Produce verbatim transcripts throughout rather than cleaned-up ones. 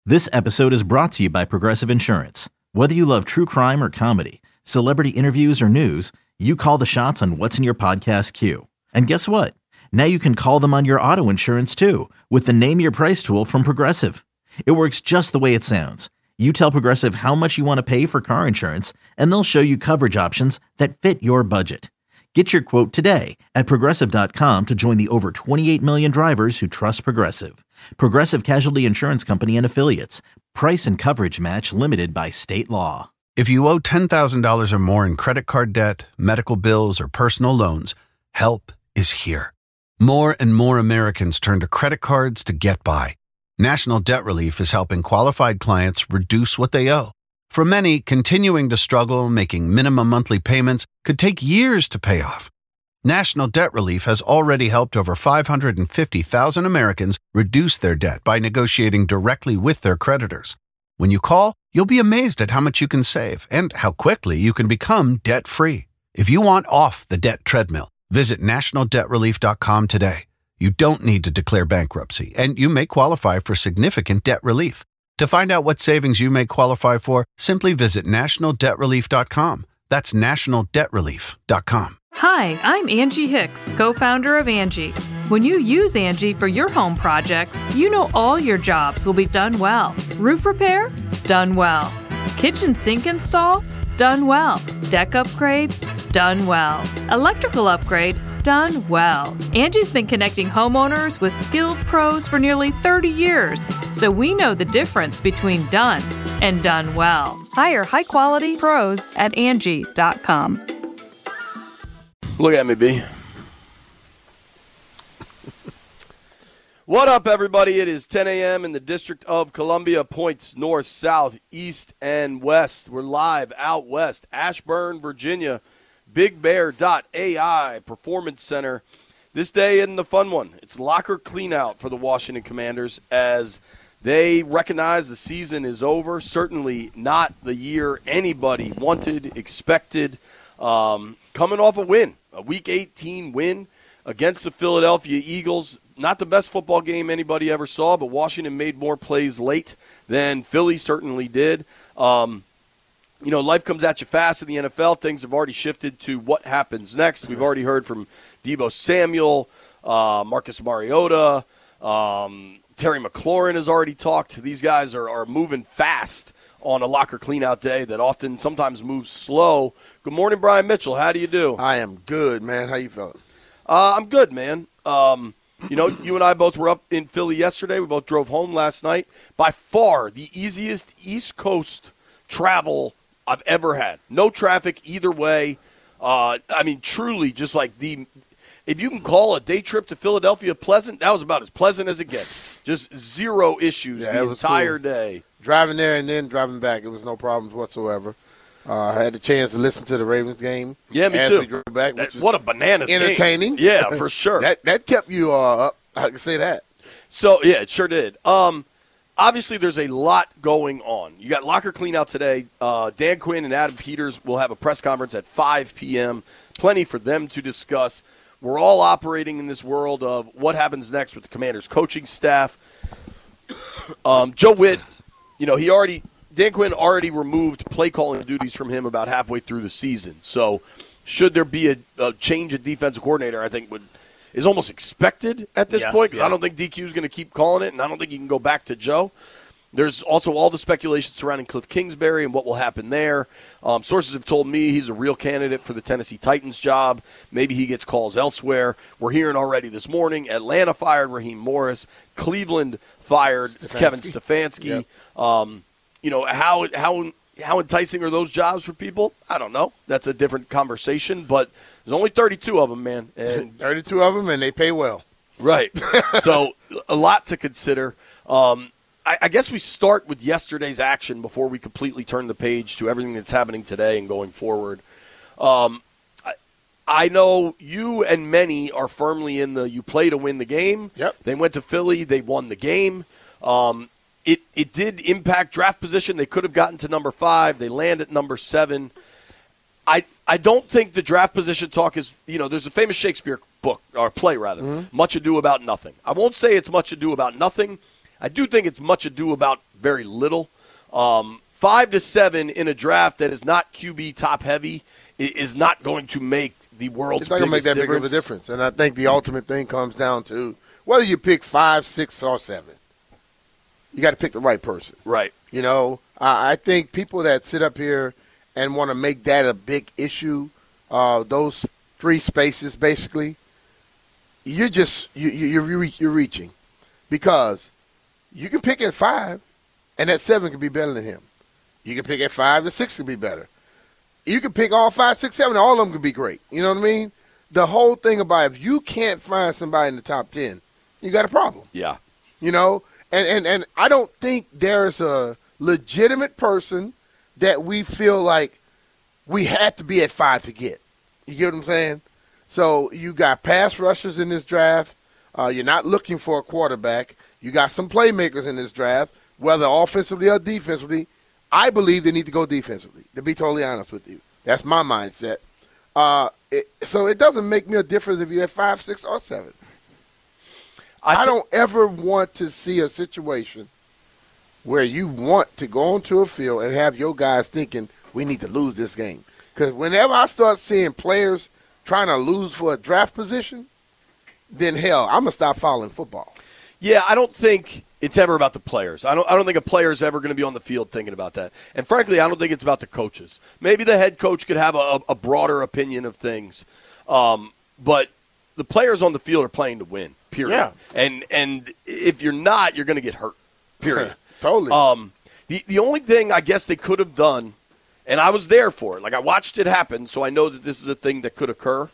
This episode is brought to you by Progressive Insurance. Whether you love true crime or comedy, celebrity interviews or news, you call the shots on what's in your podcast queue. And guess what? Now you can call them on your auto insurance too with the Name Your Price tool from Progressive. It works just the way it sounds. You tell Progressive how much you want to pay for car insurance, and they'll show you coverage options that fit your budget. Get your quote today at Progressive dot com to join the over twenty-eight million drivers who trust Progressive. Progressive Casualty Insurance Company and Affiliates. Price and coverage match limited by state law. If you owe ten thousand dollars or more in credit card debt, medical bills, or personal loans, help is here. More and more Americans turn to credit cards to get by. National Debt Relief is helping qualified clients reduce what they owe. For many, continuing to struggle making minimum monthly payments could take years to pay off. National Debt Relief has already helped over five hundred fifty thousand Americans reduce their debt by negotiating directly with their creditors. When you call, you'll be amazed at how much you can save and how quickly you can become debt-free. If you want off the debt treadmill, visit national debt relief dot com today. You don't need to declare bankruptcy, and you may qualify for significant debt relief. To find out what savings you may qualify for, simply visit national debt relief dot com. That's national debt relief dot com. Hi, I'm Angie Hicks, co-founder of Angie. When you use Angie for your home projects, you know all your jobs will be done well. Roof repair? Done well. Kitchen sink install? Done well. Deck upgrades? Done well. Electrical upgrade? Done well. Angie's been connecting homeowners with skilled pros for nearly thirty years, so we know the difference between done and done well. Hire high-quality pros at Angie dot com. Look at me, B. What up, everybody? It is ten a.m. in the District of Columbia, points north, south, east, and west. We're live out west, Ashburn, Virginia. Big Bear dot A I Performance Center. This day isn't the fun one. It's locker cleanout for the Washington Commanders as they recognize the season is over. Certainly not the year anybody wanted, expected. Um, coming off a win, a Week eighteen win against the Philadelphia Eagles. Not the best football game anybody ever saw, but Washington made more plays late than Philly certainly did. Um You know, life comes at you fast in the N F L. Things have already shifted to what happens next. We've already heard from Deebo Samuel, uh, Marcus Mariota, um, Terry McLaurin has already talked. These guys are, are moving fast on a locker cleanout day that often sometimes moves slow. Good morning, Brian Mitchell. How do you do? I am good, man. How you feeling? Uh, I'm good, man. Um, you know, you and I both were up in Philly yesterday. We both drove home last night. By far the easiest East Coast travel I've ever had. No traffic either way. Uh, I mean, truly, just like the – if you can call a day trip to Philadelphia pleasant, that was about as pleasant as it gets. Just zero issues yeah, the entire cool. day. Driving there and then driving back, it was no problems whatsoever. Uh, I had the chance to listen to the Ravens game. Yeah, me as too. We drove back, that, which what a bananas entertaining. game. Yeah, for sure. that that kept you uh, up. I can say that. So, yeah, it sure did. Um, obviously, there's a lot going on. You got locker cleanout today. Uh, Dan Quinn and Adam Peters will have a press conference at five p.m. Plenty for them to discuss. We're all operating in this world of what happens next with the Commanders' coaching staff. Um, Joe Witt, you know, he already – Dan Quinn already removed play-calling duties from him about halfway through the season. So should there be a, a change of defensive coordinator, I think would is almost expected at this yeah, point because yeah. I don't think D Q is going to keep calling it, and I don't think you can go back to Joe. There's also all the speculation surrounding Cliff Kingsbury and what will happen there. Um, sources have told me he's a real candidate for the Tennessee Titans job. Maybe he gets calls elsewhere. We're hearing already this morning, Atlanta fired Raheem Morris. Cleveland fired Stefanski. Kevin Stefanski. Yep. Um, you know, how how how enticing are those jobs for people? I don't know. That's a different conversation, but there's only thirty-two of them, man. And thirty-two of them, and they pay well. Right. So a lot to consider. Um, I, I guess we start with yesterday's action before we completely turn the page to everything that's happening today and going forward. Um, I, I know you and many are firmly in the you play to win the game. Yep. They went to Philly. They won the game. Um, it, it did impact draft position. They could have gotten to number five. They land at number seven. I I don't think the draft position talk is, you know, there's a famous Shakespeare book, or play rather, mm-hmm. Much Ado About Nothing. I won't say it's Much Ado About Nothing. I do think it's much ado about very little. Um, five to seven in a draft that is not Q B top heavy is not going to make the world's it's not going to make that difference. big of a difference. And I think the ultimate thing comes down to whether you pick five, six, or seven. You got to pick the right person. Right. You know, I, I think people that sit up here and want to make that a big issue, uh, those three spaces basically, you're just you, you, you're you're reaching, because you can pick at five, and that seven can be better than him. You can pick at five, the six can be better. You can pick all five, six, seven, all of them can be great. You know what I mean? The whole thing about if you can't find somebody in the top ten, you got a problem. Yeah. You know, and, and, and I don't think there's a legitimate person that we feel like we had to be at five to get. You get what I'm saying? So you got pass rushers in this draft. Uh, you're not looking for a quarterback. You got some playmakers in this draft, whether offensively or defensively. I believe they need to go defensively, to be totally honest with you. That's my mindset. Uh, it, so it doesn't make me a difference if you're at five, six, or seven. I, th- I don't ever want to see a situation where you want to go onto a field and have your guys thinking we need to lose this game. Because whenever I start seeing players trying to lose for a draft position, then hell, I'm gonna stop following football. Yeah, I don't think it's ever about the players. I don't I don't think a player is ever going to be on the field thinking about that. And frankly, I don't think it's about the coaches. Maybe the head coach could have a, a broader opinion of things. Um, but the players on the field are playing to win, period. Yeah. And and if you're not, you're going to get hurt, period. Totally. Um, the, the only thing I guess they could have done, and I was there for it, like I watched it happen, so I know that this is a thing that could occur.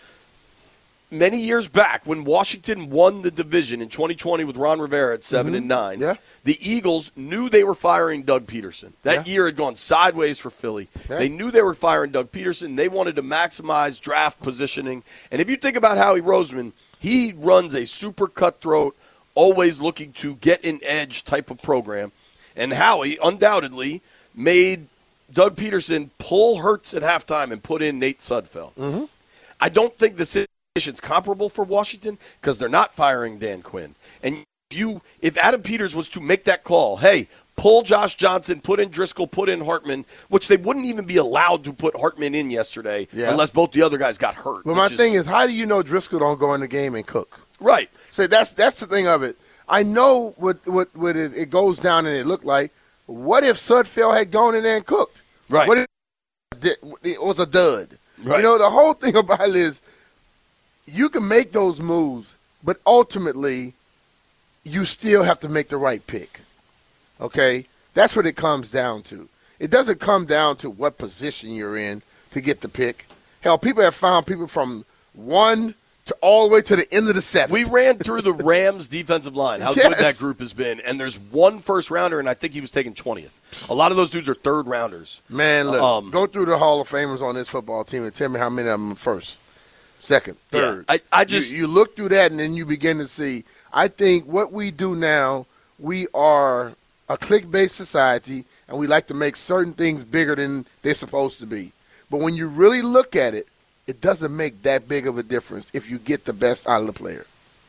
Many years back, when Washington won the division in twenty twenty with Ron Rivera at seven mm-hmm. and nine, yeah. the Eagles knew they were firing Doug Peterson. That yeah. year had gone sideways for Philly. Yeah. They knew they were firing Doug Peterson. They wanted to maximize draft positioning. And if you think about Howie Roseman, he runs a super cutthroat, always looking to get an edge type of program. And Howie undoubtedly made Doug Peterson pull Hurts at halftime and put in Nate Sudfeld. Mm-hmm. I don't think the situation's comparable for Washington because they're not firing Dan Quinn. And you, if Adam Peters was to make that call, hey, pull Josh Johnson, put in Driscoll, put in Hartman, which they wouldn't even be allowed to put Hartman in yesterday yeah. unless both the other guys got hurt. But my is, thing is, how do you know Driscoll don't go in the game and cook? Right. So that's that's the thing of it. I know what what, what it, it goes down and it looked like. What if Sudfeld had gone in there and cooked? Right. What if it was a dud? Right. You know, the whole thing about it is you can make those moves, but ultimately you still have to make the right pick. Okay? That's what it comes down to. It doesn't come down to what position you're in to get the pick. Hell, people have found people from one to all the way to the end of the seventh. We ran through the Rams' defensive line, how yes. good that group has been, and there's one first-rounder, and I think he was taken twentieth. A lot of those dudes are third-rounders. Man, look, um, go through the Hall of Famers on this football team and tell me how many of them are first, second, third. Yeah, I, I just you, you look through that, and then you begin to see. I think what we do now, we are a click-based society, and we like to make certain things bigger than they're supposed to be. But when you really look at it, it doesn't make that big of a difference if you get the best out of the player.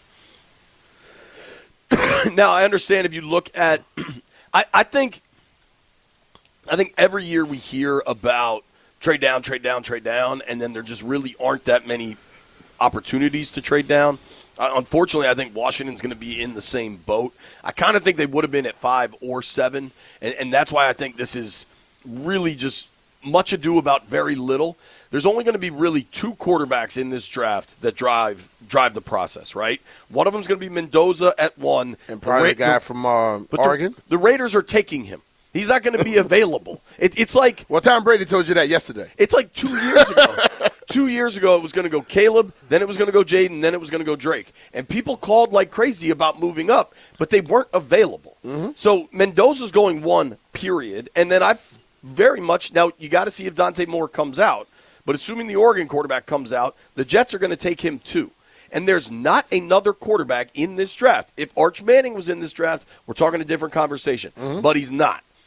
Now, I understand if you look at I, – I think I think every year we hear about trade down, trade down, trade down, and then there just really aren't that many opportunities to trade down. Uh, unfortunately, I think Washington's going to be in the same boat. I kind of think they would have been at five or seven, and, and that's why I think this is really just much ado about very little. There's only going to be really two quarterbacks in this draft that drive drive the process, right? One of them is going to be Mendoza at one. And probably the, Ra- the guy the, from uh, but Oregon. The, the Raiders are taking him. He's not going to be available. It, it's like – Well, Tom Brady told you that yesterday. It's like two years ago. Two years ago it was going to go Caleb, then it was going to go Jaden, then it was going to go Drake. And people called like crazy about moving up, but they weren't available. Mm-hmm. So Mendoza's going one, period. And then I've very much – now you got to see if Dante Moore comes out. But assuming the Oregon quarterback comes out, the Jets are going to take him too. And there's not another quarterback in this draft. If Arch Manning was in this draft, we're talking a different conversation. Mm-hmm. But he's not.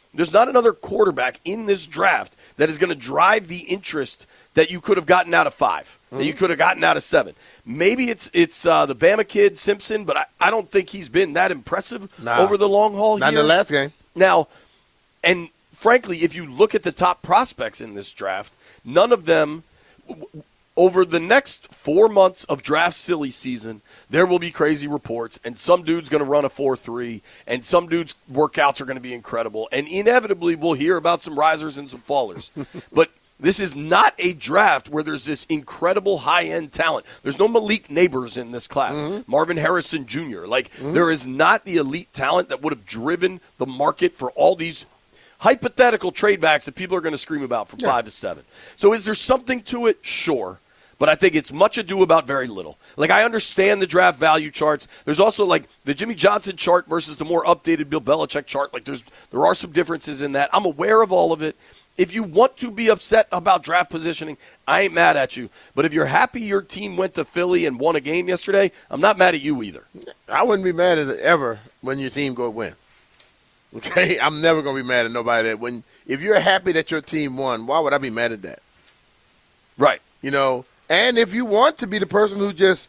There's not another quarterback in this draft that is going to drive the interest that you could have gotten out of five, mm-hmm. that you could have gotten out of seven. Maybe it's it's uh, the Bama kid, Simpson, but I, I don't think he's been that impressive nah, over the long haul not here. Not in the last game. Now, and frankly, if you look at the top prospects in this draft, none of them – over the next four months of draft silly season, there will be crazy reports, and some dude's going to run a four three, and some dude's workouts are going to be incredible, and inevitably we'll hear about some risers and some fallers. But this is not a draft where there's this incredible high-end talent. There's no Malik Neighbors in this class, mm-hmm. Marvin Harrison Junior Like, mm-hmm. there is not the elite talent that would have driven the market for all these hypothetical trade backs that people are going to scream about from yeah. five to seven. So is there something to it? Sure. But I think it's much ado about very little. Like, I understand the draft value charts. There's also, like, the Jimmy Johnson chart versus the more updated Bill Belichick chart. Like, there's there are some differences in that. I'm aware of all of it. If you want to be upset about draft positioning, I ain't mad at you. But if you're happy your team went to Philly and won a game yesterday, I'm not mad at you either. I wouldn't be mad at it ever when your team go win. Okay? I'm never going to be mad at nobody that when if you're happy that your team won, why would I be mad at that? Right. You know, and if you want to be the person who just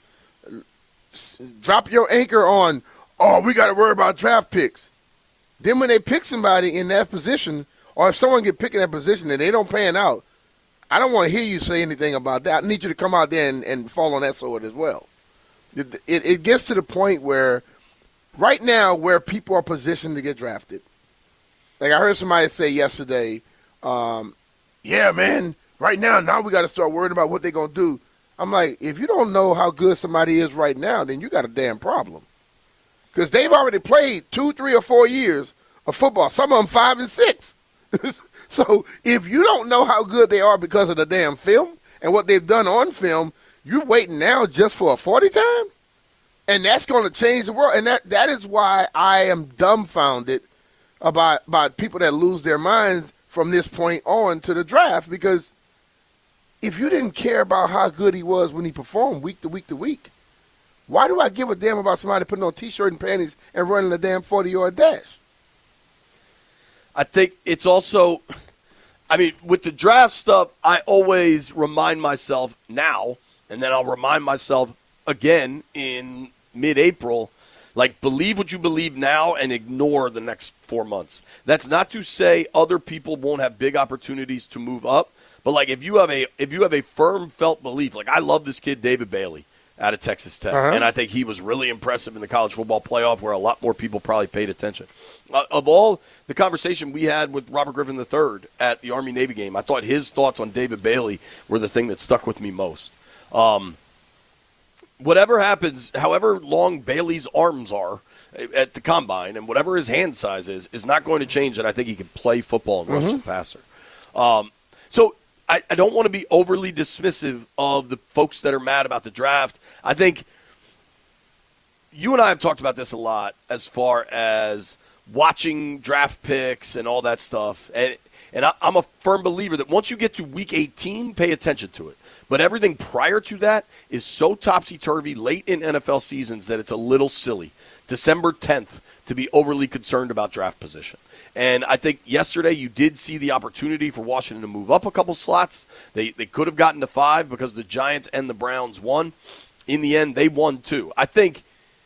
drop your anchor on, oh, we got to worry about draft picks. Then when they pick somebody in that position, or if someone get picked in that position and they don't pan out, I don't want to hear you say anything about that. I need you to come out there and, and fall on that sword as well. It, it, it gets to the point where right now where people are positioned to get drafted. Like I heard somebody say yesterday, um, yeah, man, right now, now we got to start worrying about what they're going to do. I'm like, if you don't know how good somebody is right now, then you got a damn problem. Because they've already played two, three, or four years of football, some of them five and six. So if you don't know how good they are because of the damn film and what they've done on film, you're waiting now just for a forty time? And that's going to change the world. And that, that is why I am dumbfounded about, about people that lose their minds from this point on to the draft, because if you didn't care about how good he was when he performed week to week to week, why do I give a damn about somebody putting on T-shirt and panties and running a damn forty-yard dash? I think it's also, I mean, with the draft stuff, I always remind myself now, and then I'll remind myself again in mid-April, like, believe what you believe now and ignore the next four months. That's not to say other people won't have big opportunities to move up, but, like, if you have a if you have a firm felt belief, like, I love this kid, David Bailey, out of Texas Tech, uh-huh. and I think he was really impressive in the college football playoff where a lot more people probably paid attention. Uh, of all the conversation we had with Robert Griffin the third at the Army-Navy game, I thought his thoughts on David Bailey were the thing that stuck with me most. Um, whatever happens, however long Bailey's arms are at the combine and whatever his hand size is, is not going to change that I think he can play football and rush mm-hmm. the passer. Um, so I, I don't want to be overly dismissive of the folks that are mad about the draft. I think you and I have talked about this a lot as far as watching draft picks and all that stuff. And and I, I'm a firm believer that once you get to week eighteen, pay attention to it. But everything prior to that is so topsy-turvy late in N F L seasons that it's a little silly. December tenth to be overly concerned about draft position. And I think yesterday you did see the opportunity for Washington to move up a couple slots. They they could have gotten to five because the Giants and the Browns won. In the end, they won too. I think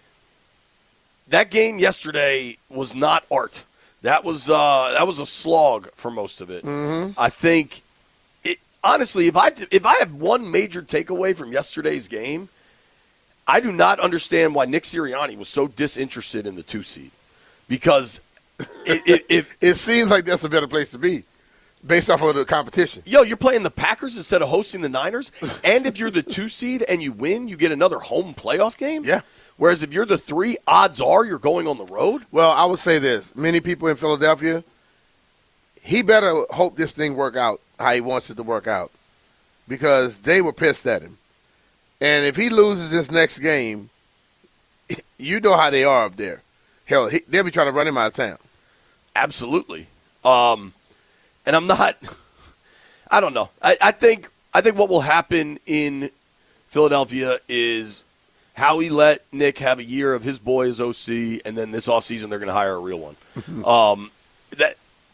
that game yesterday was not art. That was uh, that was a slog for most of it. Mm-hmm. I think, it, honestly, if I if I have one major takeaway from yesterday's game, I do not understand why Nick Sirianni was so disinterested in the two seed, because it it, it it seems like that's a better place to be based off of the competition. Yo, you're playing the Packers instead of hosting the Niners, and if you're the two seed and you win, you get another home playoff game. Yeah. Whereas if you're the three, odds are you're going on the road. Well, I would say this. Many people in Philadelphia, he better hope this thing work out how he wants it to work out, because they were pissed at him. And if he loses this next game, you know how they are up there. Hell, he, they'll be trying to run him out of town. Absolutely. Um, and I'm not – I don't know. I, I think I think what will happen in Philadelphia is – how he let Nick have a year of his boy as O C, and then this offseason they're going to hire a real one. um, that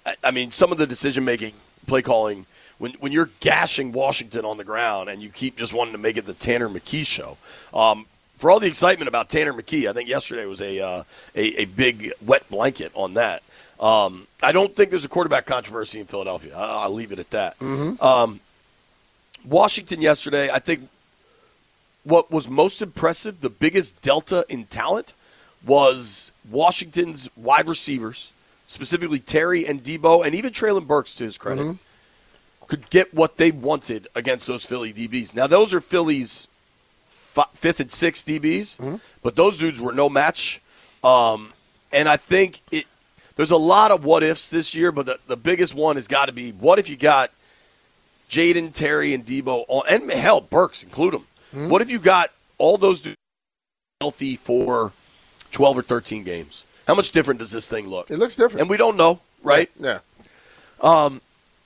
I, I mean, some of the decision-making, play calling, when when you're gashing Washington on the ground and you keep just wanting to make it the Tanner McKee show. Um, for all the excitement about Tanner McKee, I think yesterday was a uh, a, a big wet blanket on that. Um, I don't think there's a quarterback controversy in Philadelphia. I'll, I'll leave it at that. Mm-hmm. Um, Washington yesterday, I think what was most impressive, the biggest delta in talent, was Washington's wide receivers, specifically Terry and Debo, and even Treylon Burks, to his credit, mm-hmm. could get what they wanted against those Philly D Bs. Now, those are Philly's f- fifth and sixth D Bs, mm-hmm. but those dudes were no match. Um, and I think it. There's a lot of what-ifs this year, but the, the biggest one has got to be, what if you got Jaden, Terry, and Debo, on, and hell, Burks, include them. Mm-hmm. What if you got all those dudes healthy for twelve or thirteen games? How much different does this thing look? It looks different. And we don't know, right? Yeah. Um,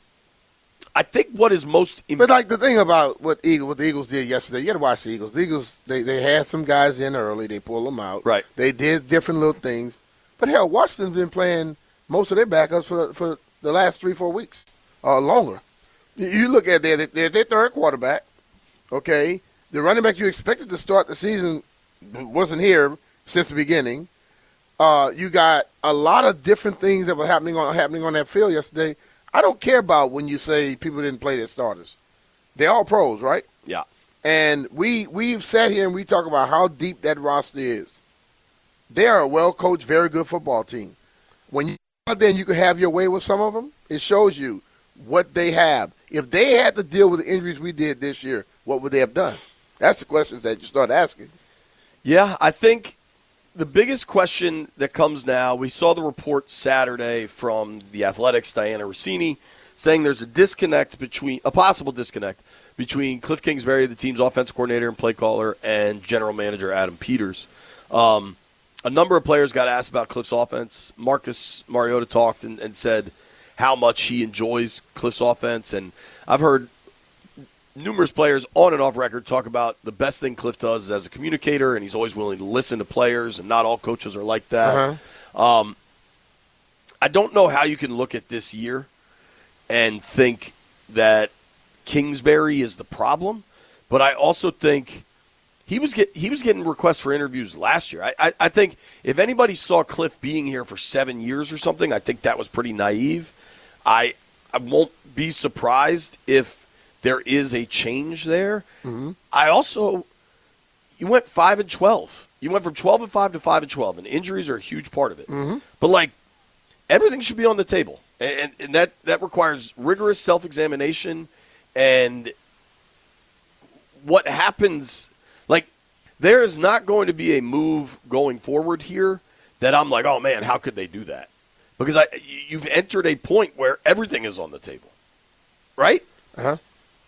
I think what is most imp- But, like, the thing about what Eagle, what the Eagles did yesterday, you got to watch the Eagles. The Eagles, they, they had some guys in early. They pulled them out. Right. They did different little things. But, hell, Washington's been playing most of their backups for for the last three, four weeks or longer. You look at their, their, their third quarterback, okay? The running back you expected to start the season wasn't here since the beginning. Uh, you got a lot of different things that were happening on happening on that field yesterday. I don't care about when you say people didn't play their starters. They're all pros, right? Yeah. And we, we've sat here and we talk about how deep that roster is. They are a well-coached, very good football team. When you go out there and you can have your way with some of them, it shows you what they have. If they had to deal with the injuries we did this year, what would they have done? That's the questions that you start asking. Yeah, I think the biggest question that comes now, we saw the report Saturday from the Athletics' Diana Rossini saying there's a disconnect between, a possible disconnect between Cliff Kingsbury, the team's offensive coordinator and play caller, and general manager Adam Peters. Um, a number of players got asked about Cliff's offense. Marcus Mariota talked and, and said how much he enjoys Cliff's offense, and I've heard numerous players on and off record talk about the best thing Cliff does is as a communicator, and he's always willing to listen to players, and not all coaches are like that. Uh-huh. Um, I don't know how you can look at this year and think that Kingsbury is the problem, but I also think he was get, he was getting requests for interviews last year. I, I, I think if anybody saw Cliff being here for seven years or something, I think that was pretty naive. I I won't be surprised if there is a change there. Mm-hmm. I also, you went five and twelve. You went from twelve and five to five and twelve, and injuries are a huge part of it. Mm-hmm. But like, everything should be on the table, and, and that that requires rigorous self-examination. And what happens, like, there is not going to be a move going forward here that I'm like, oh man, how could they do that? Because I, you've entered a point where everything is on the table, right? Uh huh.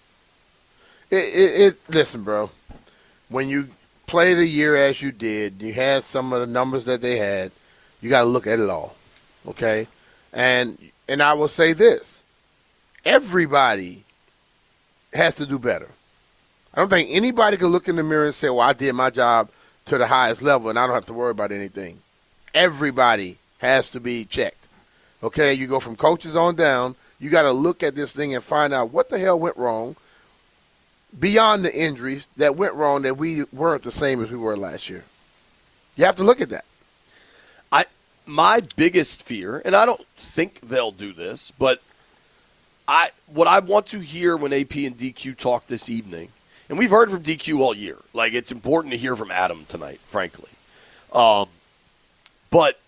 It, it, it, listen, bro, when you play the year as you did, you had some of the numbers that they had, you got to look at it all, okay? And and I will say this, everybody has to do better. I don't think anybody can look in the mirror and say, well, I did my job to the highest level and I don't have to worry about anything. Everybody has to be checked, okay? You go from coaches on down, you got to look at this thing and find out what the hell went wrong, beyond the injuries that went wrong, that we weren't the same as we were last year. You have to look at that. I my biggest fear, and I don't think they'll do this, but I what I want to hear when A P and D Q talk this evening, and we've heard from D Q all year. Like, it's important to hear from Adam tonight, frankly. Um, but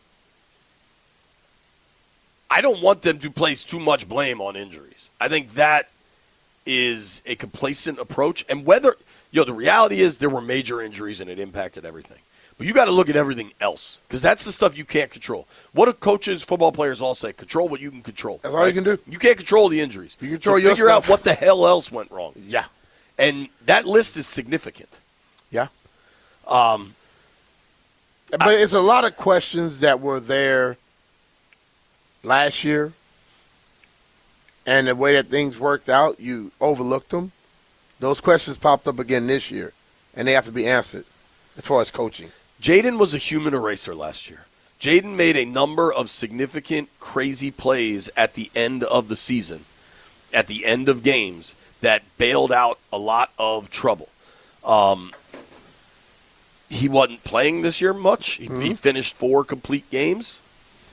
I don't want them to place too much blame on injuries. I think that is a complacent approach. And whether, you know, the reality is there were major injuries and it impacted everything. But you got to look at everything else, because that's the stuff you can't control. What do coaches, football players all say? Control what you can control. That's all right? you can do. You can't control the injuries. You control so your figure stuff. out what the hell else went wrong. Yeah. And that list is significant. Yeah. Um, but I, it's a lot of questions that were there last year, and the way that things worked out, you overlooked them. Those questions popped up again this year, and they have to be answered as far as coaching. Jaden was a human eraser last year. Jayden made a number of significant, crazy plays at the end of the season, at the end of games, that bailed out a lot of trouble. Um, he wasn't playing this year much. He, mm-hmm. he finished four complete games.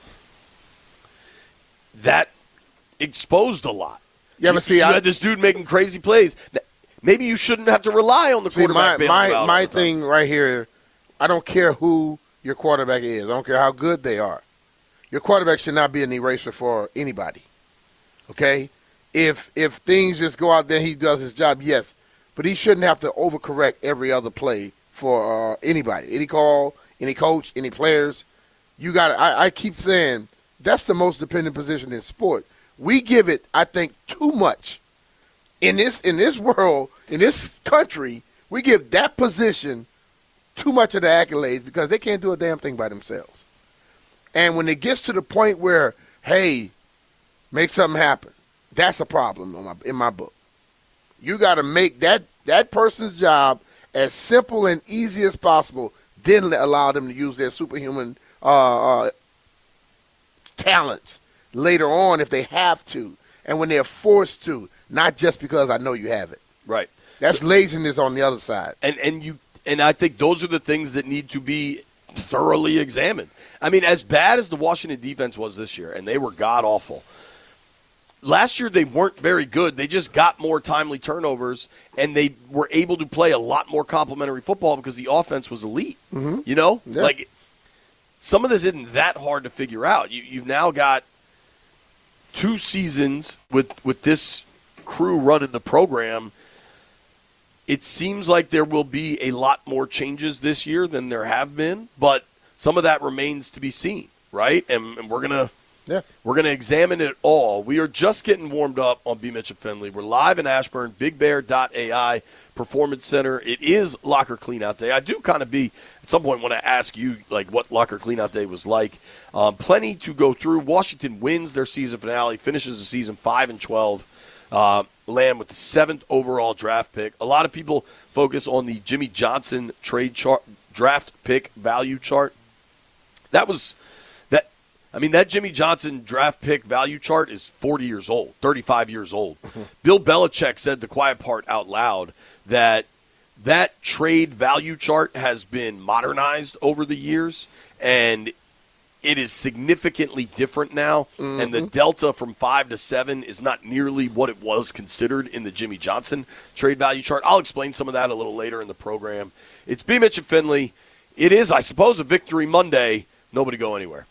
That exposed a lot. Yeah, but see, you I, had this dude making crazy plays. Maybe you shouldn't have to rely on the see, quarterback. My my, my thing right here, I don't care who your quarterback is. I don't care how good they are. Your quarterback should not be an eraser for anybody. Okay? If if things just go out there, he does his job, yes. But he shouldn't have to overcorrect every other play for uh, anybody. Any call, any coach, any players. You got. I, I keep saying that's the most dependent position in sport. We give it, I think, too much. In this in this world, in this country, we give that position too much of the accolades because they can't do a damn thing by themselves. And when it gets to the point where, hey, make something happen, that's a problem in my, in my book. You got to make that, that person's job as simple and easy as possible, then allow them to use their superhuman uh, uh, talents later on if they have to, and when they're forced to, not just because I know you have it. Right. That's laziness on the other side. And and you and I think those are the things that need to be thoroughly examined. I mean, as bad as the Washington defense was this year, and they were god-awful, last year they weren't very good. They just got more timely turnovers, and they were able to play a lot more complementary football because the offense was elite. Mm-hmm. You know? Yeah. Like, some of this isn't that hard to figure out. You, you've now got two seasons with, with this crew running the program. It seems like there will be a lot more changes this year than there have been, but some of that remains to be seen, right? And, and we're gonna yeah. we're gonna examine it all. We are just getting warmed up on B. Mitch and Finley. We're live in Ashburn, big bear dot A I Performance Center. It is Locker Cleanout Day. I do kind of be at some point want to ask you like what Locker Cleanout Day was like. Um, plenty to go through. Washington wins their season finale, finishes the season five and twelve. Uh, land with the seventh overall draft pick. A lot of people focus on the Jimmy Johnson trade chart, draft pick value chart. That was that. I mean, that Jimmy Johnson draft pick value chart is forty years old, thirty-five years old. Mm-hmm. Bill Belichick said the quiet part out loud that that trade value chart has been modernized over the years, and it is significantly different now, mm-hmm. and the delta from five to seven is not nearly what it was considered in the Jimmy Johnson trade value chart. I'll explain some of that a little later in the program. It's B. Mitch and Finley. It is, I suppose, a Victory Monday. Nobody go anywhere.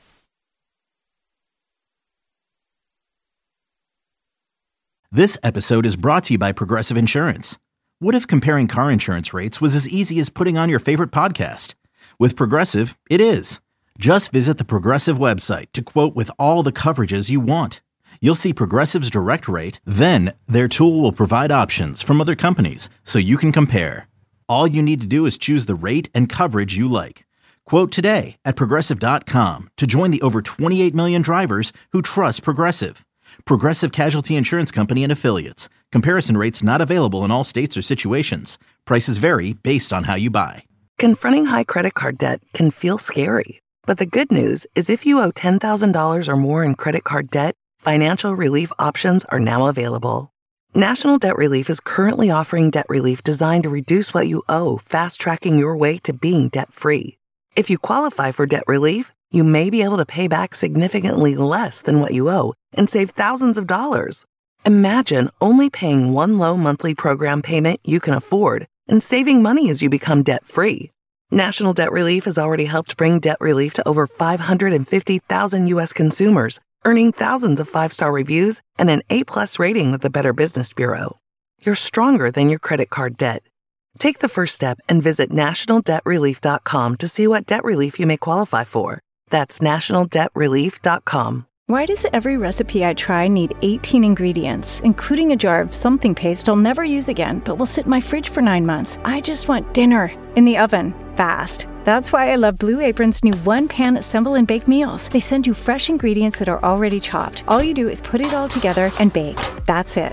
This episode is brought to you by Progressive Insurance. What if comparing car insurance rates was as easy as putting on your favorite podcast? With Progressive, it is. Just visit the Progressive website to quote with all the coverages you want. You'll see Progressive's direct rate, then their tool will provide options from other companies so you can compare. All you need to do is choose the rate and coverage you like. Quote today at Progressive dot com to join the over twenty-eight million drivers who trust Progressive. Progressive Casualty Insurance Company and Affiliates. Comparison rates not available in all states or situations. Prices vary based on how you buy. Confronting high credit card debt can feel scary. But the good news is if you owe ten thousand dollars or more in credit card debt, financial relief options are now available. National Debt Relief is currently offering debt relief designed to reduce what you owe, fast-tracking your way to being debt-free. If you qualify for debt relief, you may be able to pay back significantly less than what you owe and save thousands of dollars. Imagine only paying one low monthly program payment you can afford and saving money as you become debt-free. National Debt Relief has already helped bring debt relief to over five hundred fifty thousand U S consumers, earning thousands of five-star reviews and an A-plus rating with the Better Business Bureau. You're stronger than your credit card debt. Take the first step and visit national debt relief dot com to see what debt relief you may qualify for. That's national debt relief dot com. Why does every recipe I try need eighteen ingredients, including a jar of something paste I'll never use again, but will sit in my fridge for nine months? I just want dinner in the oven, fast. That's why I love Blue Apron's new one-pan assemble and bake meals. They send you fresh ingredients that are already chopped. All you do is put it all together and bake. That's it.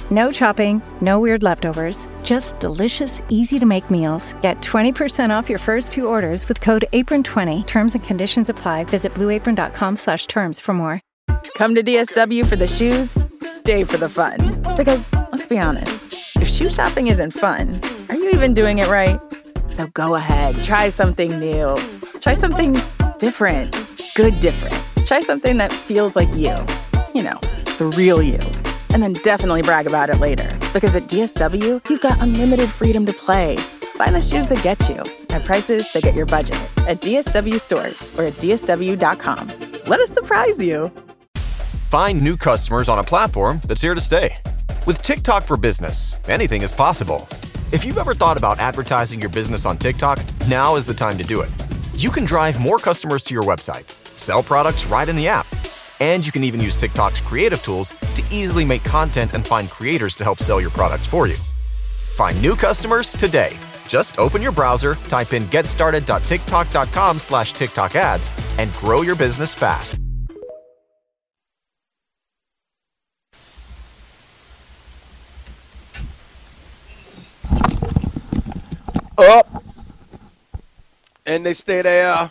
No chopping, no weird leftovers, just delicious, easy-to-make meals. Get twenty percent off your first two orders with code apron twenty. Terms and conditions apply. Visit blue apron dot com slash terms for more. Come to D S W for the shoes, stay for the fun. Because, let's be honest, if shoe shopping isn't fun, are you even doing it right? So go ahead, try something new. Try something different. Good different. Try something that feels like you. You know, the real you. And then definitely brag about it later. Because at D S W, you've got unlimited freedom to play. Find the shoes that get you at prices that get your budget at D S W stores or at D S W dot com. Let us surprise you. Find new customers on a platform that's here to stay. With TikTok for Business, anything is possible. If you've ever thought about advertising your business on TikTok, now is the time to do it. You can drive more customers to your website, sell products right in the app, and you can even use TikTok's creative tools to easily make content and find creators to help sell your products for you. Find new customers today. Just open your browser, type in getstarted dot tiktok dot com slash TikTok ads, and grow your business fast. Up. And they stay there.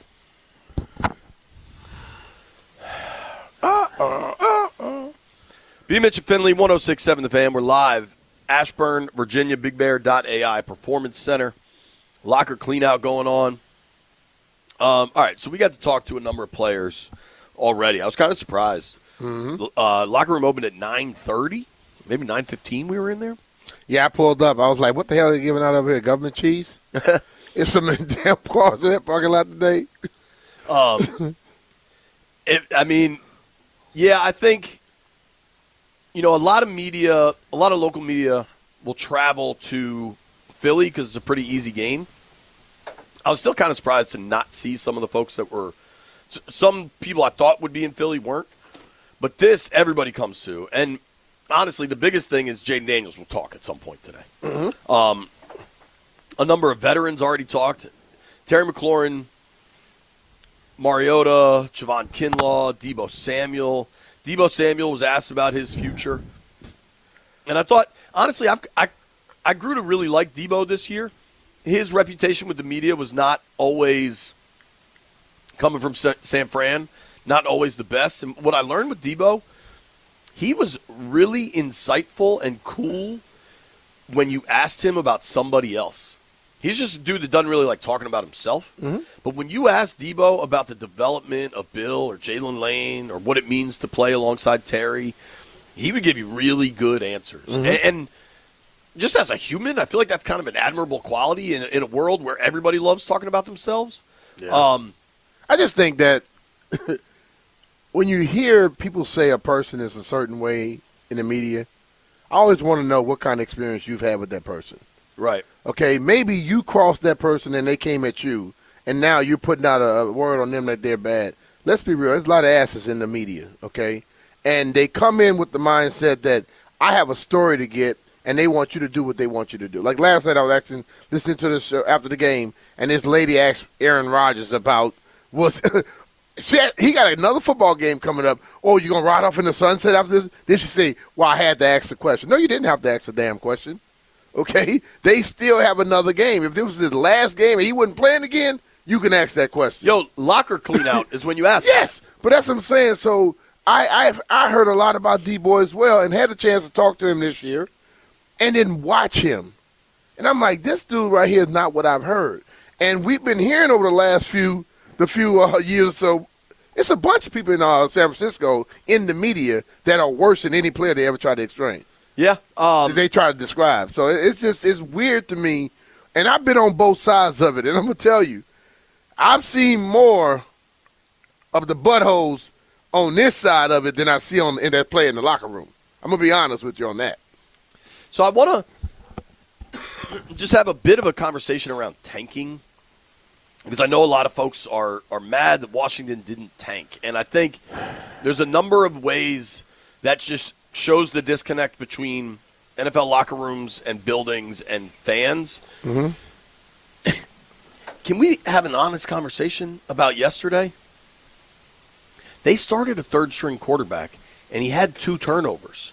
Uh, uh, uh, uh. B. Mitch and Finley, one oh six point seven The Fan. We're live. Ashburn, Virginia, Big Bear dot A I Performance Center. Locker clean-out going on. Um, all right, so we got to talk to a number of players already. I was kind of surprised. Mm-hmm. Uh, locker room opened at nine thirty, maybe nine fifteen we were in there. Yeah, I pulled up. I was like, what the hell are they giving out over here? Government cheese? It's some damn cars in that parking lot today. Um, it, I mean, yeah, I think, you know, a lot of media, a lot of local media will travel to Philly because it's a pretty easy game. I was still kind of surprised to not see some of the folks that were – some people I thought would be in Philly weren't. But this, everybody comes to. And honestly, the biggest thing is Jaden Daniels will talk at some point today. Mm-hmm. Um, a number of veterans already talked. Terry McLaurin, Mariota, Javon Kinlaw, Deebo Samuel. Deebo Samuel was asked about his future. And I thought, honestly, I've, I I grew to really like Deebo this year. His reputation with the media was not always coming from San Fran, not always the best. And what I learned with Deebo, he was really insightful and cool when you asked him about somebody else. He's just a dude that doesn't really like talking about himself. Mm-hmm. But when you ask Deebo about the development of Bill or Jalen Lane or what it means to play alongside Terry, he would give you really good answers. Mm-hmm. And, and just as a human, I feel like that's kind of an admirable quality in, in a world where everybody loves talking about themselves. Yeah. Um, I just think that when you hear people say a person is a certain way in the media, I always want to know what kind of experience you've had with that person. Right. Okay, maybe you crossed that person and they came at you, and now you're putting out a, a word on them that they're bad. Let's be real. There's a lot of asses in the media, okay? And they come in with the mindset that I have a story to get, and they want you to do what they want you to do. Like last night I was actually listening to the show after the game, and this lady asked Aaron Rodgers about was she had, he got another football game coming up. Oh, you going to ride off in the sunset after this? Then she say, well, I had to ask the question. No, you didn't have to ask the damn question. Okay? They still have another game. If this was the last game and he wasn't playing again, you can ask that question. Yo, locker clean out is when you ask. Yes, but that's what I'm saying. So I I I heard a lot about D-Boy as well and had a chance to talk to him this year and then watch him. And I'm like, this dude right here is not what I've heard. And we've been hearing over the last few the few uh, years or so, it's a bunch of people in uh, San Francisco in the media that are worse than any player they ever tried to explain. Yeah. Um, they try to describe. So it's just it's weird to me. And I've been on both sides of it. And I'm going to tell you, I've seen more of the buttholes on this side of it than I see on in that play in the locker room. I'm going to be honest with you on that. So I want to just have a bit of a conversation around tanking, because I know a lot of folks are, are mad that Washington didn't tank. And I think there's a number of ways that just shows the disconnect between N F L locker rooms and buildings and fans. Mm-hmm. Can we have an honest conversation about yesterday? They started a third-string quarterback, and he had two turnovers.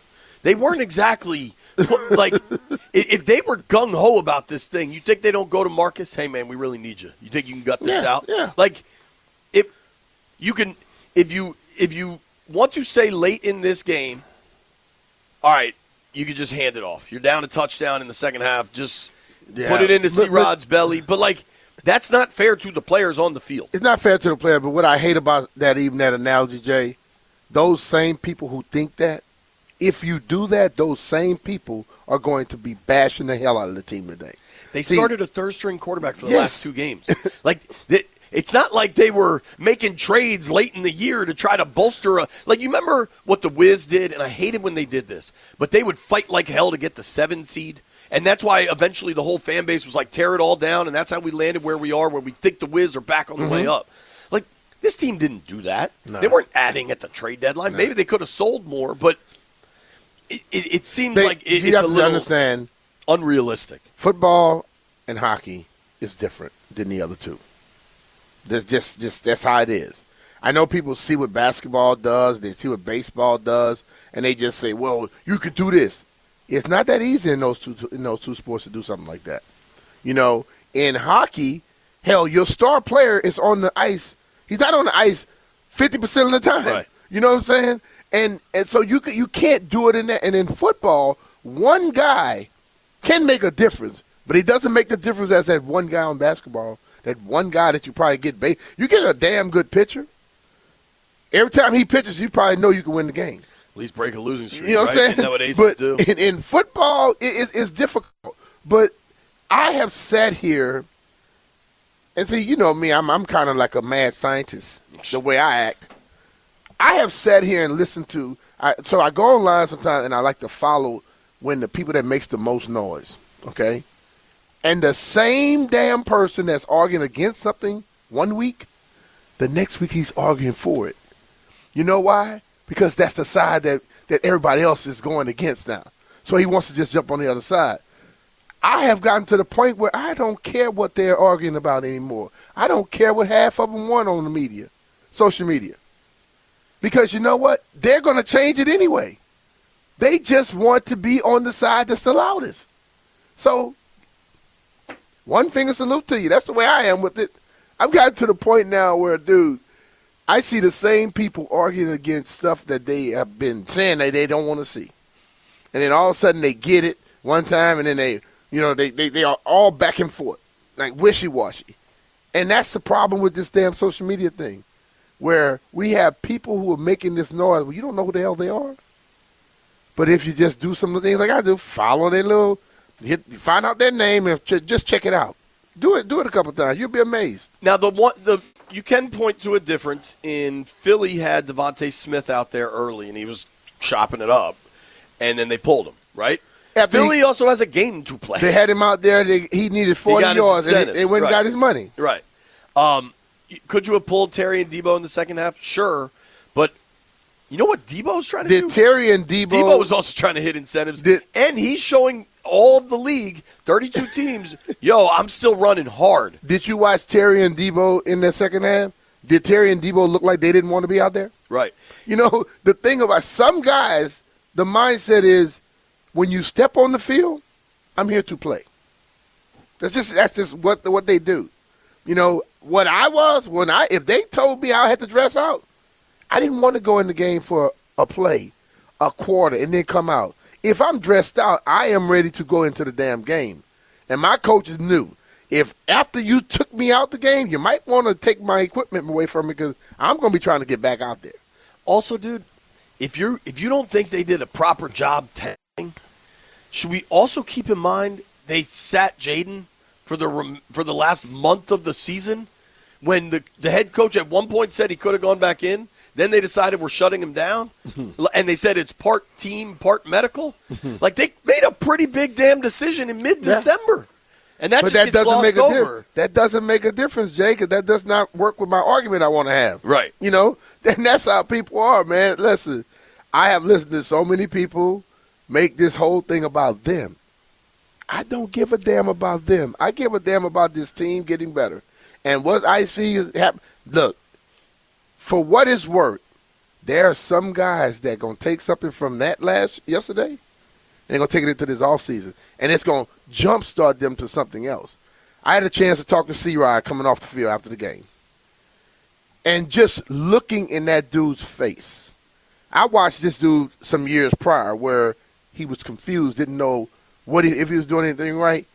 they weren't exactly like if they were gung ho about this thing. You think they don't go to Marcus? Hey man, we really need you. You think you can gut this yeah, out? Yeah. Like if you can, if you if you want to say late in this game, all right, you can just hand it off. You're down a touchdown in the second half. Just yeah. put it into C C-Rod's belly. But like that's not fair to the players on the field. It's not fair to the player. But what I hate about that, even that analogy, Jay, those same people who think that, if you do that, those same people are going to be bashing the hell out of the team today. They See, started a third-string quarterback for the yes. last two games. Like, the, it's not like they were making trades late in the year to try to bolster a – like, you remember what the Wiz did? And I hated when they did this. But they would fight like hell to get the seven seed. And that's why eventually the whole fan base was like, tear it all down. And that's how we landed where we are, where we think the Wiz are back on the mm-hmm. way up. Like, this team didn't do that. No. They weren't adding at the trade deadline. No. Maybe they could have sold more, but it, it, it seems they, like it, you it's have a to little understand, unrealistic. Football and hockey is different than the other two. There's just, just that's how it is. I know people see what basketball does, they see what baseball does, and they just say, "Well, you could do this." It's not that easy in those two in those two sports to do something like that. You know, in hockey, hell, your star player is on the ice. He's not on the ice fifty percent of the time. Right. You know what I'm saying? And and so you you can't do it in that. And in football, one guy can make a difference. But he doesn't make the difference as that one guy on basketball, that one guy that you probably get bait. You get a damn good pitcher. Every time he pitches, you probably know you can win the game. At least break a losing streak, You know right? what I'm saying? Isn't that what aces but do? In, in football, it, it, it's difficult. But I have sat here and see, you know me, I'm, I'm kind of like a mad scientist, the way I act. I have sat here and listened to I, – so I go online sometimes and I like to follow when the people that makes the most noise, okay? And the same damn person that's arguing against something one week, the next week he's arguing for it. You know why? Because that's the side that, that everybody else is going against now. So he wants to just jump on the other side. I have gotten to the point where I don't care what they're arguing about anymore. I don't care what half of them want on the media, social media. Because you know what? They're going to change it anyway. They just want to be on the side that's the loudest. So one finger salute to you. That's the way I am with it. I've gotten to the point now where, dude, I see the same people arguing against stuff that they have been saying that they don't want to see. And then all of a sudden they get it one time and then they, you know, they, they, they are all back and forth, like wishy-washy. And that's the problem with this damn social media thing, where we have people who are making this noise. Well, you don't know who the hell they are. But if you just do some of the things like I do, follow their little, hit, find out their name and ch- just check it out. Do it, do it a couple times. You'll be amazed. Now the one, the you can point to a difference in Philly had Devontae Smith out there early and he was chopping it up, and then they pulled him right. After Philly he, also has a game to play. They had him out there. They, he needed forty he yards, and they, they went right. and got his money. Right. Um, could you have pulled Terry and Debo in the second half? Sure, but you know what Debo's trying to did do? Did Terry and Debo? Debo was also trying to hit incentives, did, and he's showing all of the league, thirty-two teams, yo, I'm still running hard. Did you watch Terry and Debo in the second half? Did Terry and Debo look like they didn't want to be out there? Right. You know, the thing about some guys, the mindset is when you step on the field, I'm here to play. That's just that's just what what they do. You know, what I was, when I if they told me I had to dress out, I didn't want to go in the game for a play, a quarter, and then come out. If I'm dressed out, I am ready to go into the damn game. And my coaches knew, if after you took me out the game, you might want to take my equipment away from me because I'm going to be trying to get back out there. Also, dude, if you're if you don't think they did a proper job tackling, should we also keep in mind they sat Jaden for the for the last month of the season when the, the head coach at one point said he could have gone back in. Then they decided we're shutting him down, and they said it's part team, part medical. Like, they made a pretty big damn decision in mid-December. Yeah. And that but just that gets doesn't glossed make a over. Di- that doesn't make a difference, Jay, because that does not work with my argument I want to have. Right. You know, and that's how people are, man. Listen, I have listened to so many people make this whole thing about them. I don't give a damn about them. I give a damn about this team getting better. And what I see is happen. Look, for what it's worth, there are some guys that are going to take something from that last yesterday, and they're going to take it into this offseason, and it's going to jumpstart them to something else. I had a chance to talk to C-Rod coming off the field after the game. And just looking in that dude's face, I watched this dude some years prior where he was confused, didn't know what he, if he was doing anything right.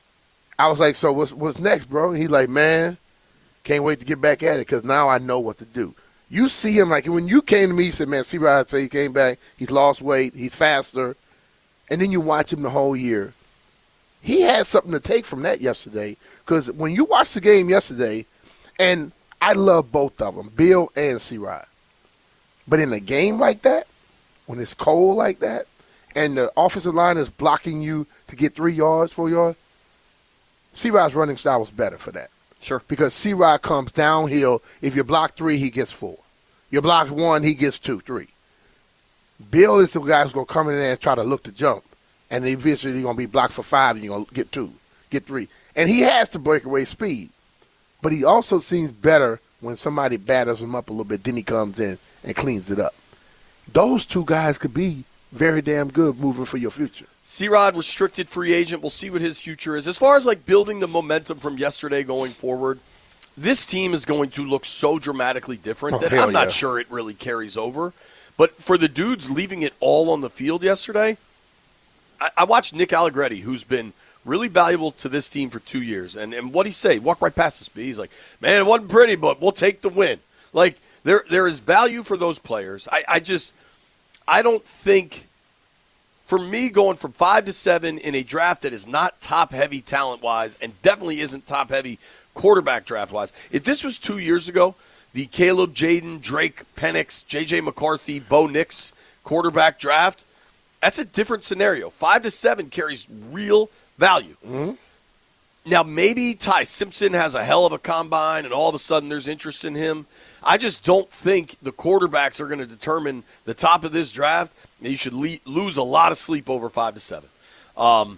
I was like, so what's, what's next, bro? He's like, man, can't wait to get back at it because now I know what to do. You see him, like when you came to me, you said, man, C-Rod, he came back, he's lost weight, he's faster. And then you watch him the whole year. He had something to take from that yesterday because when you watch the game yesterday, and I love both of them, Bill and C-Rod. But in a game like that, when it's cold like that, and the offensive line is blocking you to get three yards, four yards, C-Rod's running style was better for that. Sure. Because C-Rod comes downhill. If you block three, he gets four. You block one, he gets two, three. Bill is the guy who's going to come in there and try to look to jump. And eventually you're going to be blocked for five and you're going to get two, get three. And he has to breakaway speed. But he also seems better when somebody batters him up a little bit. Then he comes in and cleans it up. Those two guys could be very damn good moving for your future. C-Rod, restricted free agent. We'll see what his future is. As far as like building the momentum from yesterday going forward, this team is going to look so dramatically different oh, that I'm not yeah. sure it really carries over. But for the dudes leaving it all on the field yesterday, I, I watched Nick Allegretti, who's been really valuable to this team for two years. And, and what'd he say? Walk right past us, B. He's like, man, it wasn't pretty, but we'll take the win. Like, there there is value for those players. I, I just – I don't think – for me, going from five to seven in a draft that is not top-heavy talent-wise and definitely isn't top-heavy quarterback draft-wise, if this was two years ago, the Caleb, Jaden, Drake, Penix, J J. McCarthy, Bo Nix quarterback draft, that's a different scenario. Five to seven carries real value. Mm-hmm. Now, maybe Ty Simpson has a hell of a combine and all of a sudden there's interest in him. I just don't think the quarterbacks are going to determine the top of this draft. You should le- lose a lot of sleep over five to seven. Um,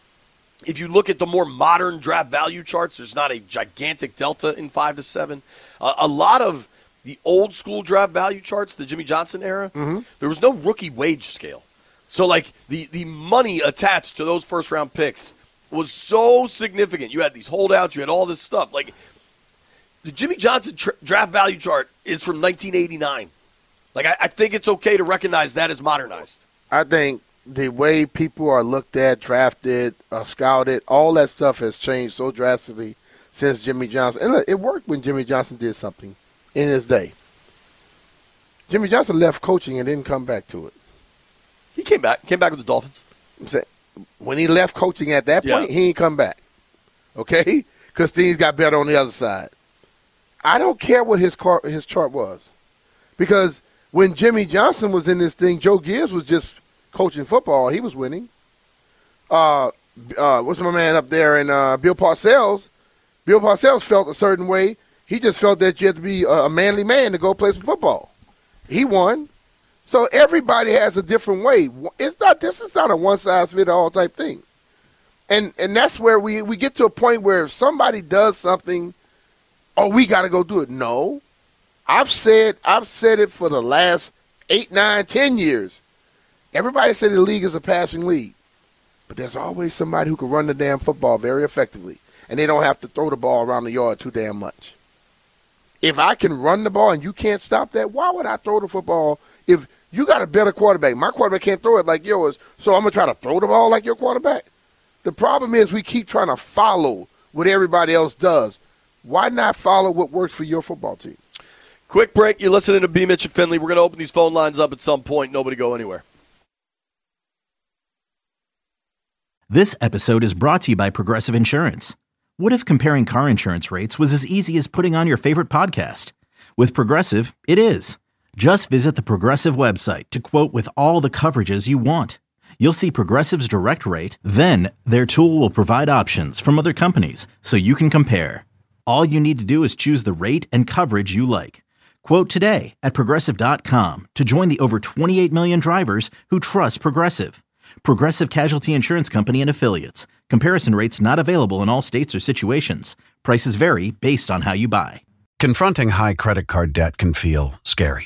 if you look at the more modern draft value charts, there's not a gigantic delta in five to seven. Uh, a lot of the old school draft value charts, the Jimmy Johnson era, mm-hmm. there was no rookie wage scale. So, like, the, the money attached to those first-round picks was so significant. You had these holdouts. You had all this stuff. Like, the Jimmy Johnson tra- draft value chart is from nineteen eighty-nine. Like, I, I think it's okay to recognize that as modernized. I think the way people are looked at, drafted, uh, scouted, all that stuff has changed so drastically since Jimmy Johnson. And look, it worked when Jimmy Johnson did something in his day. Jimmy Johnson left coaching and didn't come back to it. He came back. Came back with the Dolphins. When he left coaching at that point, yeah. he ain't come back. Okay? Because things got better on the other side. I don't care what his car, his chart was. Because when Jimmy Johnson was in this thing, Joe Gibbs was just coaching football. He was winning. Uh, uh, what's my man up there? And uh, Bill Parcells. Bill Parcells felt a certain way. He just felt that you had to be a manly man to go play some football. He won. So everybody has a different way. It's not this is not a one-size-fits-all type thing. And and that's where we, we get to a point where if somebody does something, oh, we got to go do it. No. I've said I've said it for the last eight, nine, ten years. Everybody said the league is a passing league. But there's always somebody who can run the damn football very effectively. And they don't have to throw the ball around the yard too damn much. If I can run the ball and you can't stop that, why would I throw the football if you got a better quarterback? My quarterback can't throw it like yours, so I'm going to try to throw the ball like your quarterback? The problem is we keep trying to follow what everybody else does. Why not follow what works for your football team? Quick break. You're listening to B. Mitch and Finley. We're going to open these phone lines up at some point. Nobody go anywhere. This episode is brought to you by Progressive Insurance. What if comparing car insurance rates was as easy as putting on your favorite podcast? With Progressive, it is. Just visit the Progressive website to quote with all the coverages you want. You'll see Progressive's direct rate, then their tool will provide options from other companies so you can compare. All you need to do is choose the rate and coverage you like. Quote today at Progressive dot com to join the over twenty-eight million drivers who trust Progressive. Progressive Casualty Insurance Company and Affiliates. Comparison rates not available in all states or situations. Prices vary based on how you buy. Confronting high credit card debt can feel scary.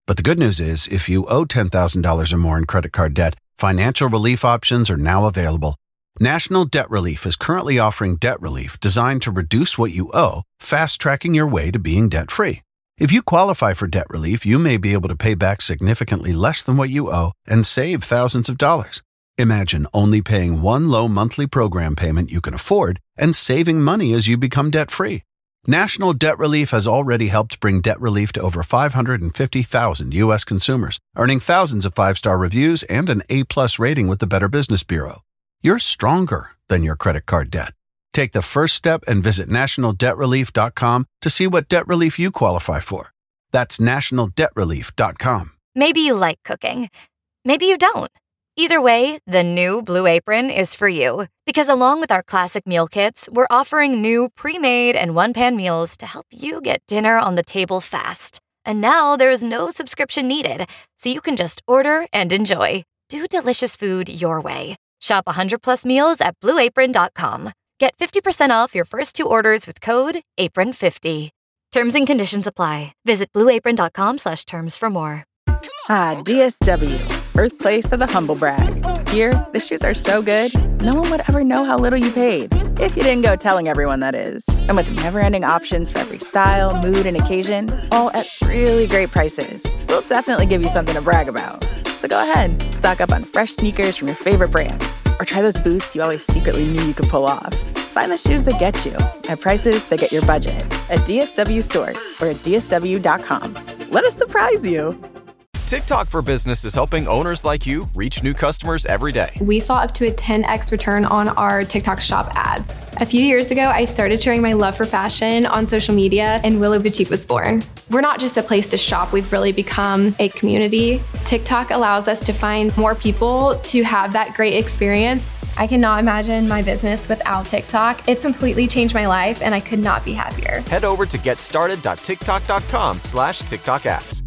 But the good news is, if you owe ten thousand dollars or more in credit card debt, financial relief options are now available. National Debt Relief is currently offering debt relief designed to reduce what you owe, fast-tracking your way to being debt-free. If you qualify for debt relief, you may be able to pay back significantly less than what you owe and save thousands of dollars. Imagine only paying one low monthly program payment you can afford and saving money as you become debt-free. National Debt Relief has already helped bring debt relief to over five hundred fifty thousand U S consumers, earning thousands of five-star reviews and an A-plus rating with the Better Business Bureau. You're stronger than your credit card debt. Take the first step and visit national debt relief dot com to see what debt relief you qualify for. That's national debt relief dot com. Maybe you like cooking. Maybe you don't. Either way, the new Blue Apron is for you. Because along with our classic meal kits, we're offering new pre-made and one-pan meals to help you get dinner on the table fast. And now there's no subscription needed, so you can just order and enjoy. Do delicious food your way. Shop one hundred plus meals at blue apron dot com. Get fifty percent off your first two orders with code apron fifty. Terms and conditions apply. Visit blue apron dot com slash terms for more. Ah, D S W, birthplace of the humble brag. Here, the shoes are so good, no one would ever know how little you paid. If you didn't go telling everyone, that is. And with never-ending options for every style, mood, and occasion, all at really great prices, we'll definitely give you something to brag about. So go ahead, stock up on fresh sneakers from your favorite brands, or try those boots you always secretly knew you could pull off. Find the shoes that get you at prices that get your budget at D S W stores or at D S W dot com. Let us surprise you. TikTok for Business is helping owners like you reach new customers every day. We saw up to a ten x return on our TikTok shop ads. A few years ago, I started sharing my love for fashion on social media, and Willow Boutique was born. We're not just a place to shop, we've really become a community. TikTok allows us to find more people to have that great experience. I cannot imagine my business without TikTok. It's completely changed my life, and I could not be happier. Head over to get started dot tiktok dot com slash TikTok ads.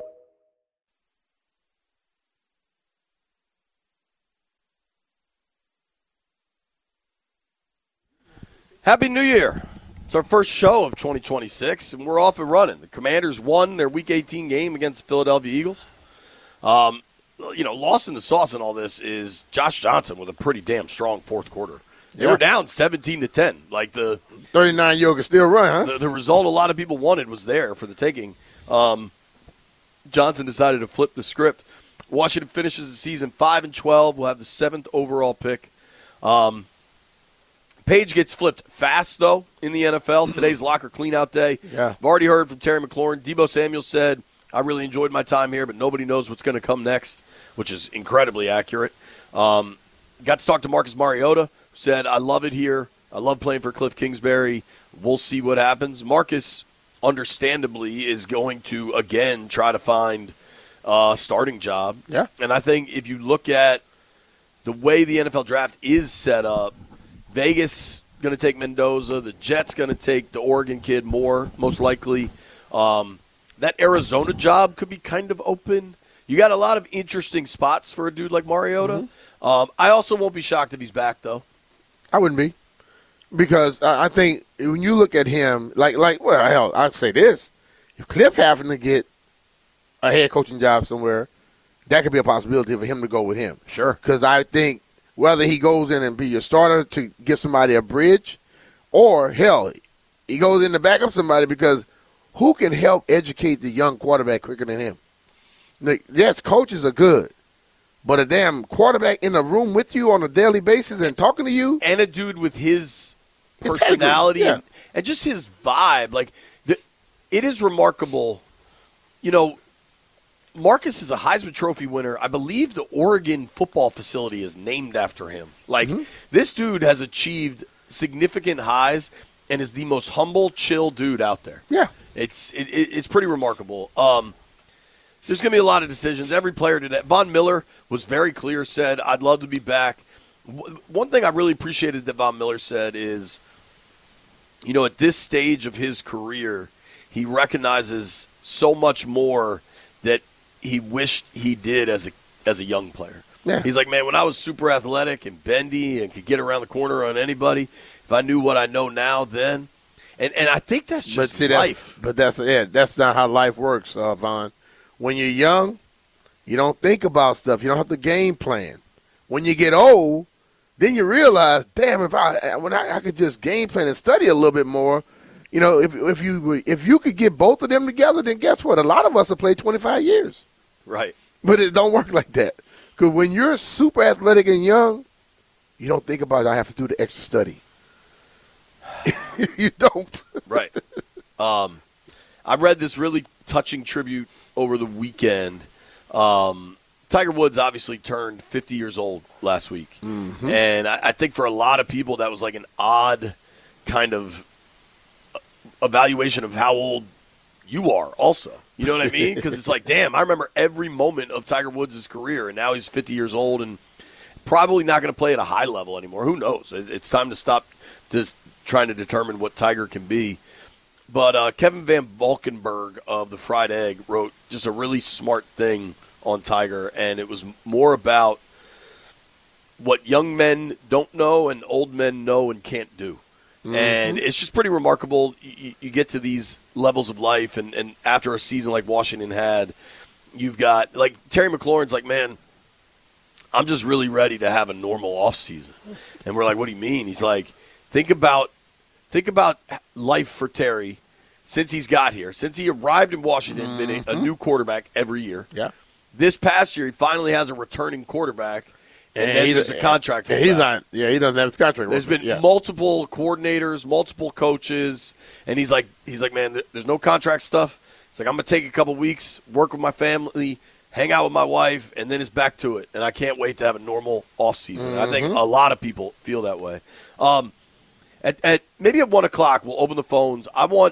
Happy New Year. It's our first show of twenty twenty-six, and we're off and running. The Commanders won their Week eighteen game against the Philadelphia Eagles. Um, you know, lost in the sauce in all this is Josh Johnson with a pretty damn strong fourth quarter. They yeah. were down seventeen to ten. Like the thirty-nine yoga still run, huh? The, the result a lot of people wanted was there for the taking. Um, Johnson decided to flip the script. Washington finishes the season five and twelve. We'll have the seventh overall pick. Um, Page gets flipped fast, though, in the N F L. Today's locker cleanout day. Yeah. I've already heard from Terry McLaurin. Deebo Samuel said, I really enjoyed my time here, but nobody knows what's going to come next, which is incredibly accurate. Um, got to talk to Marcus Mariota, who said, I love it here. I love playing for Cliff Kingsbury. We'll see what happens. Marcus, understandably, is going to, again, try to find a starting job. Yeah. And I think if you look at the way the N F L draft is set up, Vegas going to take Mendoza. The Jets going to take the Oregon kid more, most likely. Um, that Arizona job could be kind of open. You got a lot of interesting spots for a dude like Mariota. Mm-hmm. Um, I also won't be shocked if he's back, though. I wouldn't be. Because uh, I think when you look at him, like, like well, hell, I'd say this. If Cliff happened to get a head coaching job somewhere, that could be a possibility for him to go with him. Sure. Because I think whether he goes in and be your starter to give somebody a bridge, or, hell, he goes in to back up somebody, because who can help educate the young quarterback quicker than him? Like, yes, coaches are good, but a damn quarterback in a room with you on a daily basis and talking to you. And a dude with his personality yeah. and, and just his vibe. Like, the, it is remarkable. You know, Marcus is a Heisman Trophy winner. I believe the Oregon football facility is named after him. Like, mm-hmm. this dude has achieved significant highs and is the most humble, chill dude out there. Yeah. It's it, it's pretty remarkable. Um, there's going to be a lot of decisions. Every player today. Von Miller was very clear, said, I'd love to be back. One thing I really appreciated that Von Miller said is, you know, at this stage of his career, he recognizes so much more that he wished he did as a as a young player. Yeah. He's like, man, when I was super athletic and bendy and could get around the corner on anybody, if I knew what I know now then. And and I think that's just but see, life. That's, but that's yeah, that's not how life works, uh, Vaughn. When you're young, you don't think about stuff. You don't have to game plan. When you get old, then you realize, damn, if I when I, I could just game plan and study a little bit more, you know, if if you if you could get both of them together, then guess what? A lot of us have played twenty-five years. Right. But it don't work like that. Because when you're super athletic and young, you don't think about, I have to do the extra study. You don't. Right. Um, I read this really touching tribute over the weekend. Um, Tiger Woods obviously turned fifty years old last week. Mm-hmm. And I, I think for a lot of people that was like an odd kind of evaluation of how old you are also. You know what I mean? Because it's like, damn, I remember every moment of Tiger Woods' career, and now he's fifty years old and probably not going to play at a high level anymore. Who knows? It's time to stop just trying to determine what Tiger can be. But uh, Kevin Van Valkenburg of the Fried Egg wrote just a really smart thing on Tiger, and it was more about what young men don't know and old men know and can't do. Mm-hmm. And it's just pretty remarkable. You, you get to these levels of life, and, and after a season like Washington had, you've got, like, Terry McLaurin's like, man, I'm just really ready to have a normal offseason. And we're like, what do you mean? He's like, think about think about life for Terry since he's got here. Since he arrived in Washington, mm-hmm. been a, a new quarterback every year. Yeah. This past year, he finally has a returning quarterback, and, and then he, there's a contract. Yeah, he's not. Yeah, he doesn't have his contract. There's been yeah. multiple coordinators, multiple coaches, and he's like, he's like, man, there's no contract stuff. It's like, I'm gonna take a couple weeks, work with my family, hang out with my wife, and then it's back to it. And I can't wait to have a normal off season. Mm-hmm. I think a lot of people feel that way. Um, at, at maybe at one o'clock, we'll open the phones. I want.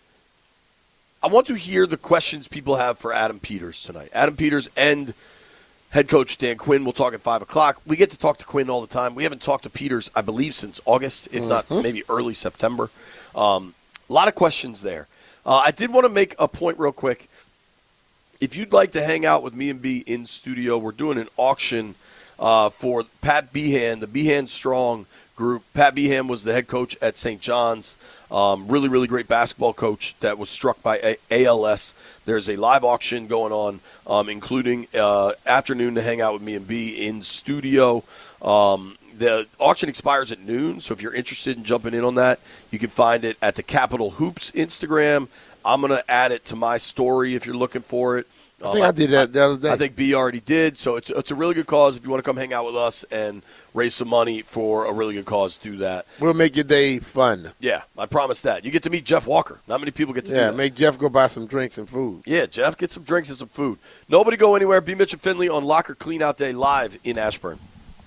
I want to hear the questions people have for Adam Peters tonight. Adam Peters and head coach Dan Quinn will talk at five o'clock. We get to talk to Quinn all the time. We haven't talked to Peters, I believe, since August, if mm-hmm. not maybe early September. Um, a lot of questions there. Uh, I did want to make a point real quick. If you'd like to hang out with me and B in studio, we're doing an auction uh, for Pat Behan, the Behan Strong group. Pat Behan was the head coach at Saint John's. Um, really, really great basketball coach that was struck by a- ALS. There's a live auction going on, um, including uh, afternoon to hang out with me and B in studio. Um, the auction expires at noon, so if you're interested in jumping in on that, you can find it at the Capitol Hoops Instagram. I'm going to add it to my story if you're looking for it. I think um, I did that the other day. I think B already did. So it's it's a really good cause. If you want to come hang out with us and raise some money for a really good cause, do that. We'll make your day fun. Yeah, I promise that. You get to meet Jeff Walker. Not many people get to yeah, do that. Yeah, make Jeff go buy some drinks and food. Yeah, Jeff, get some drinks and some food. Nobody go anywhere. B. Mitch and Finley on Locker Cleanout Day live in Ashburn.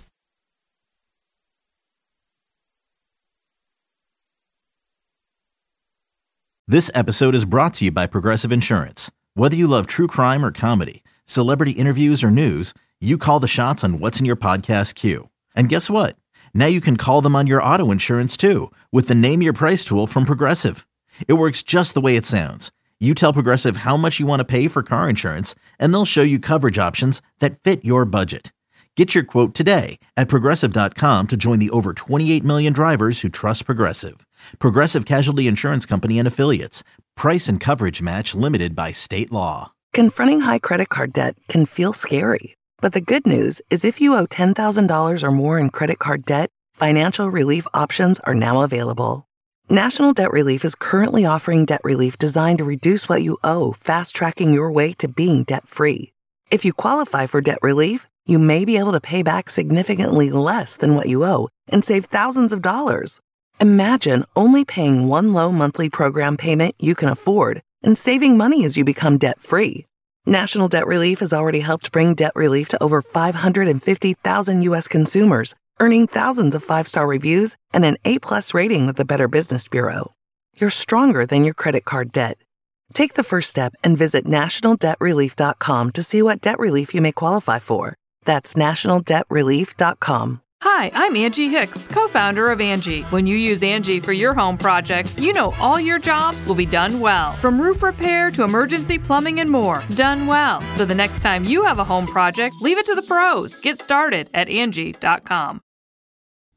This episode is brought to you by Progressive Insurance. Whether you love true crime or comedy, celebrity interviews or news, you call the shots on what's in your podcast queue. And guess what? Now you can call them on your auto insurance too with the Name Your Price tool from Progressive. It works just the way it sounds. You tell Progressive how much you want to pay for car insurance, and they'll show you coverage options that fit your budget. Get your quote today at Progressive dot com to join the over twenty-eight million drivers who trust Progressive. Progressive Casualty Insurance Company and Affiliates. Price and coverage match limited by state law. Confronting high credit card debt can feel scary. But the good news is if you owe ten thousand dollars or more in credit card debt, financial relief options are now available. National Debt Relief is currently offering debt relief designed to reduce what you owe, fast-tracking your way to being debt-free. If you qualify for debt relief, you may be able to pay back significantly less than what you owe and save thousands of dollars. Imagine only paying one low monthly program payment you can afford and saving money as you become debt-free. National Debt Relief has already helped bring debt relief to over five hundred fifty thousand U S consumers, earning thousands of five-star reviews and an A-plus rating with the Better Business Bureau. You're stronger than your credit card debt. Take the first step and visit national debt relief dot com to see what debt relief you may qualify for. That's national debt relief dot com. Hi, I'm Angie Hicks, co-founder of Angie. When you use Angie for your home projects, you know all your jobs will be done well. From roof repair to emergency plumbing and more, done well. So the next time you have a home project, leave it to the pros. Get started at Angie dot com.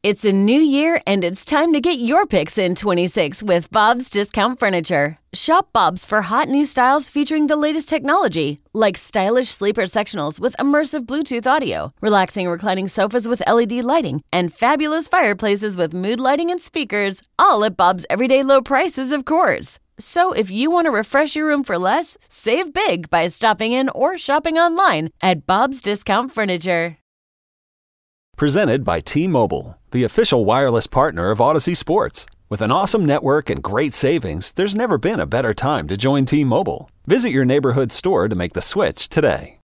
It's a new year, and it's time to get your picks in twenty-six with Bob's Discount Furniture. Shop Bob's for hot new styles featuring the latest technology, like stylish sleeper sectionals with immersive Bluetooth audio, relaxing reclining sofas with L E D lighting, and fabulous fireplaces with mood lighting and speakers, all at Bob's everyday low prices, of course. So if you want to refresh your room for less, save big by stopping in or shopping online at Bob's Discount Furniture. Presented by T-Mobile, the official wireless partner of Odyssey Sports. With an awesome network and great savings, there's never been a better time to join T-Mobile. Visit your neighborhood store to make the switch today.